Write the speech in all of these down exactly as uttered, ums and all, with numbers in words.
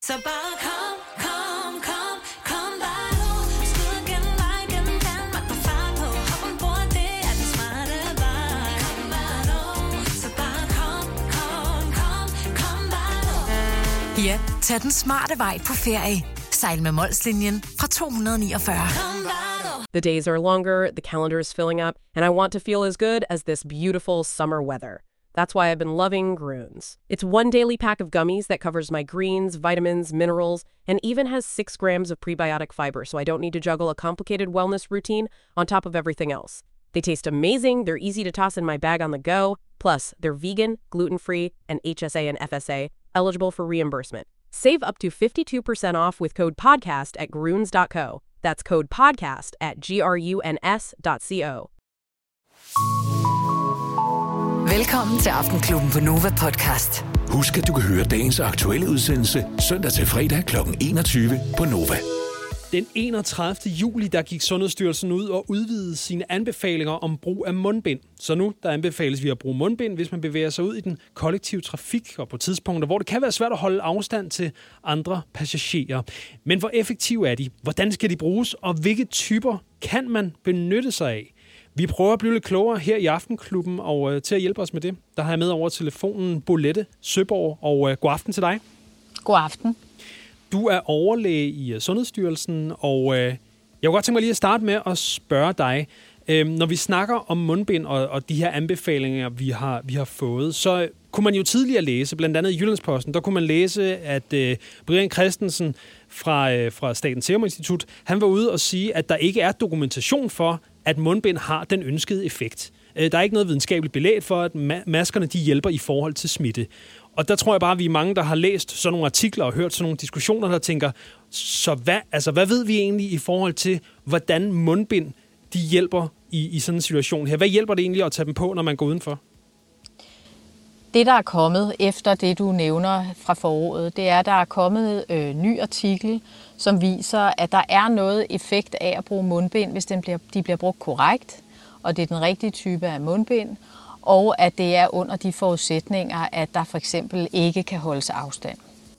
Så bare kom, kom, kom, kom bare nu. Skud gennem vej, gennem Danmark på fart på. Hop ombord, det er den smarte vej. Kom bare nu. Så bare kom, kom, kom, kom bare nu. Ja, tag den smarte vej på ferie. Sejl med Molslinjen fra to hundrede niogfyrre. Kom bare nu. The days are longer, the calendar is filling up, and I want to feel as good as this beautiful summer weather. That's why I've been loving Grüns. It's one daily pack of gummies that covers my greens, vitamins, minerals, and even has six grams of prebiotic fiber, so I don't need to juggle a complicated wellness routine on top of everything else. They taste amazing, they're easy to toss in my bag on the go, plus they're vegan, gluten-free, and H S A and F S A, eligible for reimbursement. Save up to fifty-two percent off with code PODCAST at grüns dot co. That's code PODCAST at G R U N S dot co. Velkommen til Aftenklubben på Nova Podcast. Husk, at du kan høre dagens aktuelle udsendelse søndag til fredag kl. enogtyve på Nova. Den enogtredivte juli der gik Sundhedsstyrelsen ud og udvidede sine anbefalinger om brug af mundbind. Så nu der anbefales vi at bruge mundbind, hvis man bevæger sig ud i den kollektive trafik og på tidspunkter, hvor det kan være svært at holde afstand til andre passagerer. Men hvor effektive er de? Hvordan skal de bruges? Og hvilke typer kan man benytte sig af? Vi prøver at blive lidt klogere her i Aftenklubben, og øh, til at hjælpe os med det, der har jeg med over telefonen Bolette Søborg, og øh, god aften til dig. God aften. Du er overlæge i Sundhedsstyrelsen, og øh, jeg kunne godt tænke mig lige at starte med at spørge dig, øh, når vi snakker om mundbind og, og de her anbefalinger, vi har, vi har fået, så kunne man jo tidligere læse, blandt andet i Jyllandsposten, der kunne man læse, at øh, Brian Christensen fra, øh, fra Statens Serum Institut, han var ude og sige, at der ikke er dokumentation for, at mundbind har den ønskede effekt. Øh, der er ikke noget videnskabeligt belæg for, at ma- maskerne de hjælper i forhold til smitte. Og der tror jeg bare, at vi er mange, der har læst sådan nogle artikler og hørt sådan nogle diskussioner, der tænker, så hvad, altså, hvad ved vi egentlig i forhold til, hvordan mundbind de hjælper i, i sådan en situation her? Hvad hjælper det egentlig at tage dem på, når man går udenfor? Det, der er kommet efter det, du nævner fra foråret, det er, at der er kommet en øh, ny artikel, som viser, at der er noget effekt af at bruge mundbind, hvis den bliver, de bliver brugt korrekt, og det er den rigtige type af mundbind, og at det er under de forudsætninger, at der for eksempel ikke kan holdes afstand.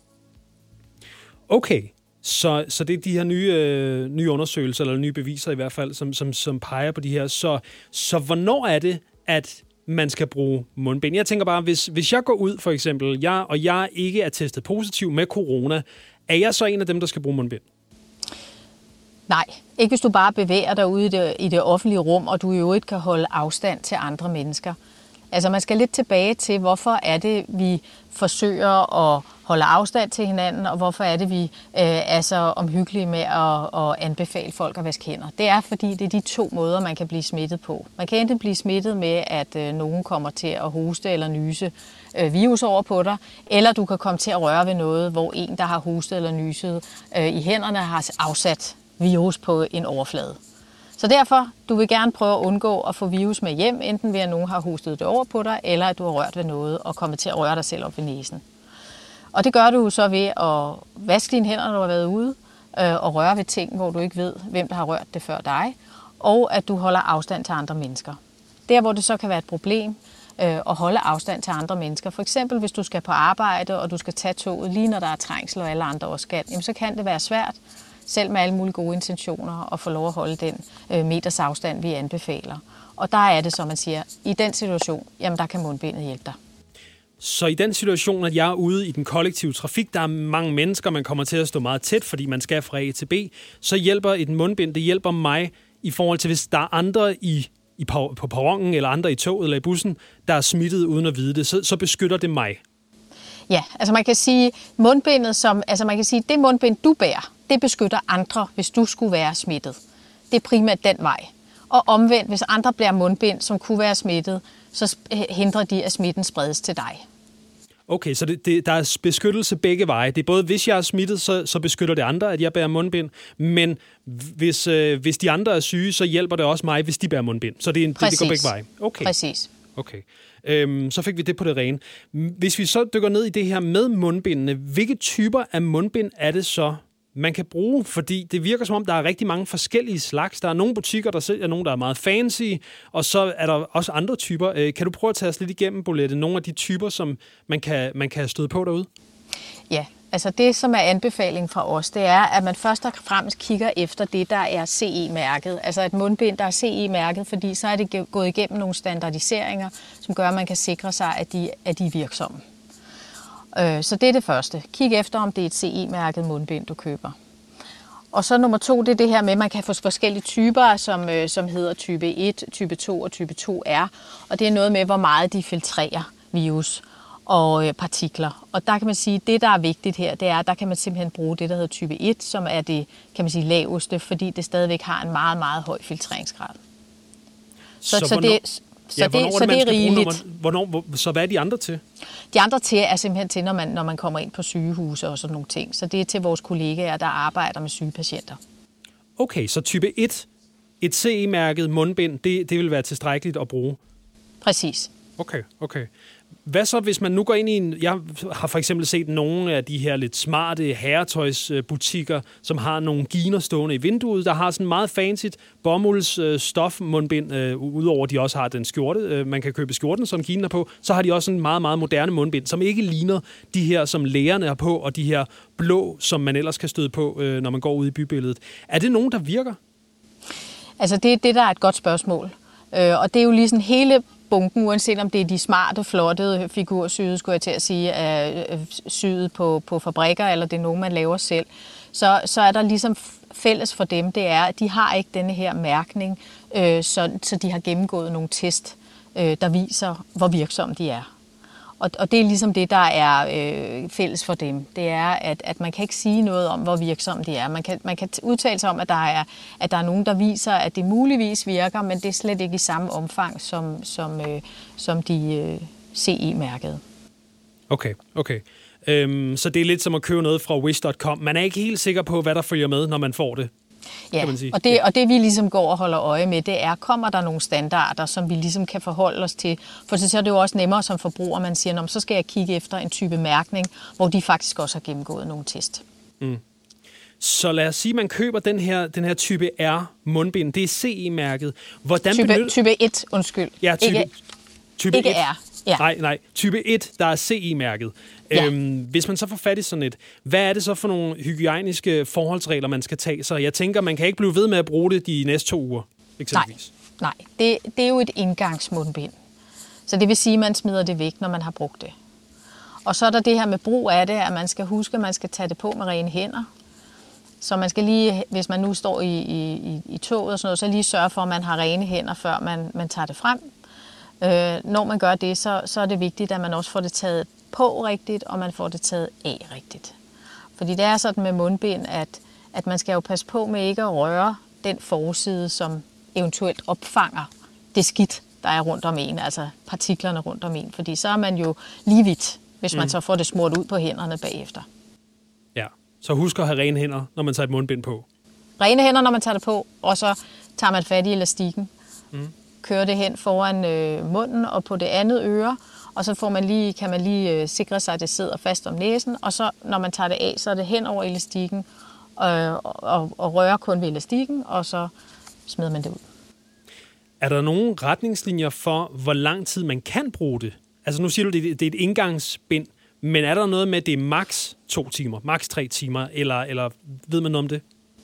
Okay, så, så det er de her nye, øh, nye undersøgelser, eller nye beviser i hvert fald, som, som, som peger på de her. Så, så hvornår er det, at man skal bruge mundbind? Jeg tænker bare, hvis, hvis jeg går ud for eksempel, jeg, og jeg ikke er testet positiv med corona, er jeg så en af dem, der skal bruge mundbind? Nej, ikke hvis du bare bevæger dig ude i det, i det offentlige rum, og du jo ikke kan holde afstand til andre mennesker. Altså man skal lidt tilbage til, hvorfor er det, vi forsøger at holde afstand til hinanden, og hvorfor er det, vi øh, er så omhyggelige med at, at anbefale folk at vaske hænder. Det er, fordi det er de to måder, man kan blive smittet på. Man kan enten blive smittet med, at øh, nogen kommer til at hoste eller nyse øh, virus over på dig, eller du kan komme til at røre ved noget, hvor en, der har hostet eller nyset øh, i hænderne, har afsat virus på en overflade. Så derfor, du vil gerne prøve at undgå at få virus med hjem, enten ved at nogen har hostet det over på dig, eller at du har rørt ved noget og kommet til at røre dig selv op ved næsen. Og det gør du så ved at vaske dine hænder, når du har været ude, øh, og røre ved ting, hvor du ikke ved, hvem der har rørt det før dig, og at du holder afstand til andre mennesker. Der, hvor det så kan være et problem øh, at holde afstand til andre mennesker, for eksempel hvis du skal på arbejde, og du skal tage toget lige når der er trængsel, og alle andre også skal, jamen, så kan det være svært, selv med alle mulige gode intentioner, at få lov at holde den øh, meters afstand, vi anbefaler. Og der er det, som man siger, i den situation, jamen der kan mundbindet hjælpe dig. Så i den situation, at jeg er ude i den kollektive trafik, der er mange mennesker, man kommer til at stå meget tæt, fordi man skal fra A til B, så hjælper et mundbind, det hjælper mig i forhold til, hvis der er andre i, i på, på perronen, eller andre i toget eller i bussen, der er smittet uden at vide det, så, så beskytter det mig. Ja, altså man kan sige, mundbindet som, altså man kan sige, det mundbind, du bærer, det beskytter andre, hvis du skulle være smittet. Det er primært den vej. Og omvendt, hvis andre bliver mundbind, som kunne være smittet, så hindrer de, at smitten spredes til dig. Okay, så det, det, der er beskyttelse begge veje. Det er både, hvis jeg er smittet, så, så beskytter det andre, at jeg bærer mundbind. Men hvis, øh, hvis de andre er syge, så hjælper det også mig, hvis de bærer mundbind. Så det, er en, det, det går begge veje. Okay. Præcis. Okay. Øhm, så fik vi det på det rene. Hvis vi så dykker ned i det her med mundbindene, hvilke typer af mundbind er det så, man kan bruge? Fordi det virker som om, der er rigtig mange forskellige slags. Der er nogle butikker, der sælger nogle, der er meget fancy, og så er der også andre typer. Øh, kan du prøve at tage os lidt igennem, Bolette, nogle af de typer, som man kan, man kan støde på derude? Ja, Altså det, som er anbefaling fra os, det er, at man først og fremmest kigger efter det, der er C E-mærket. Altså et mundbind, der er C E-mærket, fordi så er det gået igennem nogle standardiseringer, som gør, at man kan sikre sig, at de, at de er virksomme. Så det er det første. Kig efter, om det er et C E-mærket mundbind, du køber. Og så nummer to, det er det her med, at man kan få forskellige typer, som, som hedder type et, type to og type to R. Og det er noget med, hvor meget de filtrerer virus og partikler. Og der kan man sige, at det, der er vigtigt her, det er, at der kan man simpelthen bruge det, der hedder type et, som er det, kan man sige, laveste, fordi det stadigvæk har en meget, meget høj filtreringsgrad. Så, så, så hvornår, det, så ja, det, så det er rigeligt. Hvornår, hvor, så hvad er de andre til? De andre til er simpelthen til, når man, når man kommer ind på sygehuse og sådan nogle ting. Så det er til vores kollegaer, der arbejder med syge patienter. Okay, så type et, et C E-mærket mundbind, det, det vil være tilstrækkeligt at bruge? Præcis. Okay, okay. Hvad så, hvis man nu går ind i en... Jeg har for eksempel set nogle af de her lidt smarte herretøjsbutikker, som har nogle giner stående i vinduet, der har sådan meget fancy bomuldsstofmundbind, øh, udover de også har den skjorte. Øh, man kan købe skjorten, som giner på. Så har de også en meget, meget moderne mundbind, som ikke ligner de her, som lægerne har på, og de her blå, som man ellers kan støde på, øh, når man går ud i bybilledet. Er det nogen, der virker? Altså, det er det, der er et godt spørgsmål. Øh, og det er jo lige sådan hele bunken, uanset om det er de smarte, flotte figursyde, skulle jeg til at sige, er syet på, på fabrikker, eller det er nogen, man laver selv, så, så er der ligesom fælles for dem, det er, at de har ikke denne her mærkning, øh, så, så de har gennemgået nogle test, øh, der viser, hvor virksomme de er. Og, og det er ligesom det, der er øh, fælles for dem. Det er, at, at man kan ikke sige noget om, hvor virksomme de er. Man kan, man kan udtale sig om, at der, er, at der er nogen, der viser, at det muligvis virker, men det er slet ikke i samme omfang, som, som, øh, som de øh, C E-mærkede. Okay, okay. Øhm, så det er lidt som at købe noget fra wish punktum com. Man er ikke helt sikker på, hvad der følger med, når man får det. Ja, og det, og det vi ligesom går og holder øje med, det er, kommer der nogle standarder, som vi ligesom kan forholde os til. For så er det jo også nemmere som forbruger, man siger, så skal jeg kigge efter en type mærkning, hvor de faktisk også har gennemgået nogle test. Mm. Så lad os sige, at man køber den her, den her type R mundbind. Det er C E-mærket. Hvordan type, benytter... type et, undskyld. Ja, type, ikke, type ikke et. R. Ja. Nej, nej. Type et, der er C E-mærket. Ja. Øhm, hvis man så får fat i sådan et, hvad er det så for nogle hygiejniske forholdsregler, man skal tage sig? Jeg tænker, man kan ikke blive ved med at bruge det de næste to uger, eksempelvis. Nej, nej. Det, det er jo et indgangsmundbind. Så det vil sige, at man smider det væk, når man har brugt det. Og så er der det her med brug af det, at man skal huske, at man skal tage det på med rene hænder. Så man skal lige, hvis man nu står i, i, i toget og sådan noget, så lige sørge for, at man har rene hænder, før man, man tager det frem. Øh, når man gør det, så, så er det vigtigt, at man også får det taget på rigtigt, og man får det taget af rigtigt. Fordi det er sådan med mundbind, at, at man skal jo passe på med ikke at røre den forside, som eventuelt opfanger det skidt, der er rundt om en, altså partiklerne rundt om en. Fordi så er man jo lige vidt, hvis mm. man så får det smurt ud på hænderne bagefter. Ja, så husk at have rene hænder, når man tager et mundbind på. Rene hænder, når man tager det på, og så tager man fat i elastikken. Mm. Kører det hen foran øh, munden og på det andet øre, og så får man lige, kan man lige øh, sikre sig, at det sidder fast om næsen, og så når man tager det af, så er det hen over elastikken, øh, og, og rører kun ved elastikken, og så smider man det ud. Er der nogle retningslinjer for, hvor lang tid man kan bruge det? Altså nu siger du, det er et indgangsbind, men er der noget med, at det er maks to timer, maks tre timer, eller, eller ved man noget om det?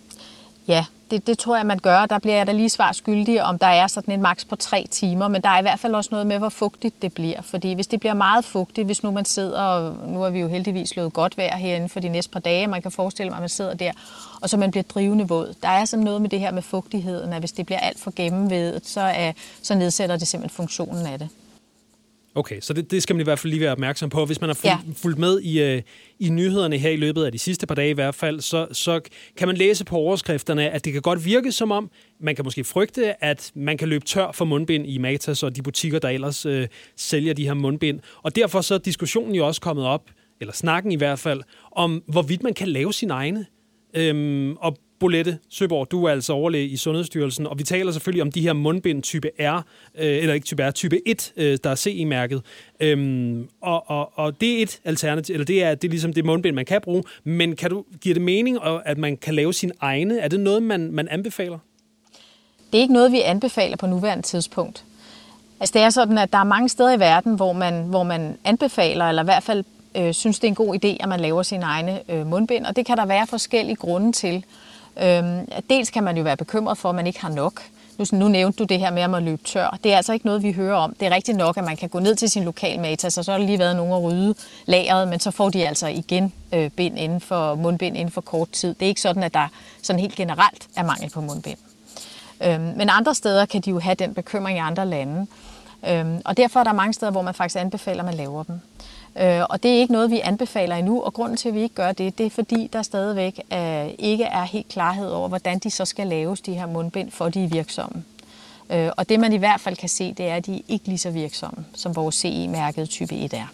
Ja, det, det tror jeg, man gør. Der bliver jeg da lige svar skyldig, om der er sådan en maks på tre timer, men der er i hvert fald også noget med, hvor fugtigt det bliver. Fordi hvis det bliver meget fugtigt, hvis nu man sidder, og nu har vi jo heldigvis slået godt vejr herinde for de næste par dage, man kan forestille mig, at man sidder der, og så man bliver drivende våd. Der er sådan noget med det her med fugtigheden, at hvis det bliver alt for gennemvædet, så, er, så nedsætter det simpelthen funktionen af det. Okay, så det, det skal man i hvert fald lige være opmærksom på. Hvis man har fulgt, ja. fulgt med i, uh, i nyhederne her i løbet af de sidste par dage i hvert fald, så, så kan man læse på overskrifterne, at det kan godt virke som om, man kan måske frygte, at man kan løbe tør for mundbind i Matas og de butikker, der ellers uh, sælger de her mundbind. Og derfor så er diskussionen jo også kommet op, eller snakken i hvert fald, om hvorvidt man kan lave sin egne. Øhm, og Bolette Søborg, du er altså overlæge i Sundhedsstyrelsen, og vi taler selvfølgelig om de her mundbind type R, øh, eller ikke type R, type et, øh, der er C E-mærket. Øhm, og, og, og det er et alternativ, eller det er, det er ligesom det mundbind, man kan bruge, men kan du give det mening, at man kan lave sin egne? Er det noget, man, man anbefaler? Det er ikke noget, vi anbefaler på nuværende tidspunkt. Altså det er sådan, at der er mange steder i verden, hvor man, hvor man anbefaler, eller i hvert fald øh, synes, det er en god idé, at man laver sine egne øh, mundbind, og det kan der være forskellige grunde til. Øh, dels kan man jo være bekymret for, at man ikke har nok. Nu, nu nævnte du det her med at man løbe tør. Det er altså ikke noget, vi hører om. Det er rigtigt nok, at man kan gå ned til sin lokalmatas, og så har der lige været nogen at rydde lageret, men så får de altså igen øh, bind inden for, mundbind inden for kort tid. Det er ikke sådan, at der sådan helt generelt er mangel på mundbind. Øh, men andre steder kan de jo have den bekymring i andre lande. Øh, og derfor er der mange steder, hvor man faktisk anbefaler, at man laver dem. Øh, og det er ikke noget, vi anbefaler endnu, og grunden til, at vi ikke gør det, det er fordi, der stadigvæk øh, ikke er helt klarhed over, hvordan de så skal laves, de her mundbind, for de er virksomme. Øh, og det, man i hvert fald kan se, det er, at de er ikke lige så virksomme, som vores C E-mærket type et er.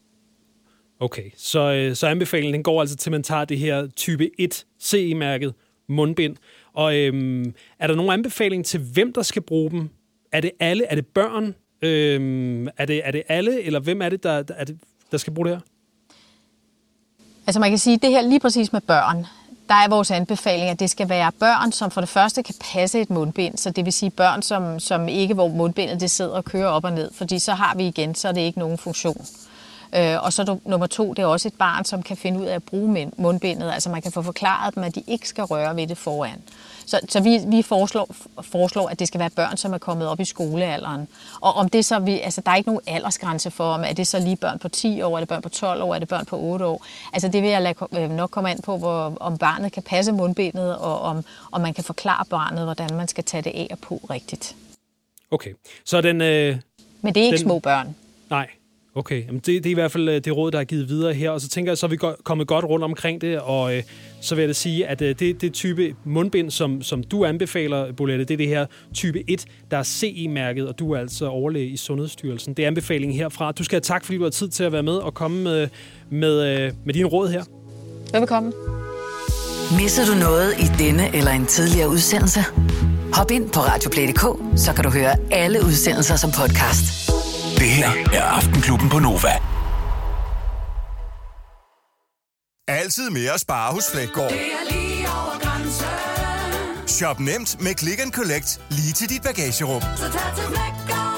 Okay, så, øh, så anbefalingen den går altså til, at man tager det her type et C E-mærket mundbind. Og øh, er der nogen anbefaling til, hvem der skal bruge dem? Er det alle? Er det børn? Øh, er, det, er det alle? Eller hvem er det, der... Er det der skal bruge det her? Altså man kan sige, at det her lige præcis med børn, der er vores anbefaling, at det skal være børn, som for det første kan passe et mundbind, så det vil sige børn, som, som ikke, hvor mundbindet det sidder og kører op og ned, fordi så har vi igen, så er det ikke nogen funktion. Øh, og så nummer to, det er også et barn, som kan finde ud af at bruge mundbindet, altså man kan få forklaret dem, at de ikke skal røre ved det foran. Så, så vi, vi foreslår, foreslår, at det skal være børn, som er kommet op i skolealderen. Og om det så, vi, altså der er ikke nogen aldersgrænse for, om er det så lige børn på ti år, er det børn på tolv år, er det børn på otte år. Altså det vil jeg lade, nok komme an på, hvor, om barnet kan passe mundbindet, og om, om man kan forklare barnet, hvordan man skal tage det af og på rigtigt. Okay, så den... Øh, Men det er ikke den, små børn. Nej. Okay, jamen det, det er i hvert fald det råd, der er givet videre her, og så tænker jeg, så er vi go- kommet godt rundt omkring det, og øh, så vil jeg da sige, at øh, det, det type mundbind, som, som du anbefaler, Bolette, det er det her type et, der er C E-mærket, og du er altså overlæge i Sundhedsstyrelsen. Det er anbefalingen herfra. Du skal have tak, fordi du har tid til at være med og komme med, med, øh, med dine råd her. Velbekomme. Misser du noget i denne eller en tidligere udsendelse? Hop ind på radioplay punktum d k, så kan du høre alle udsendelser som podcast. Det her er Aftenklubben på Nova. Altid mere at spare hos Fleggaard. Det er lige over grænsen. Shop nemt med Click and Collect lige til dit bagagerum. Så tag til Fleggaard.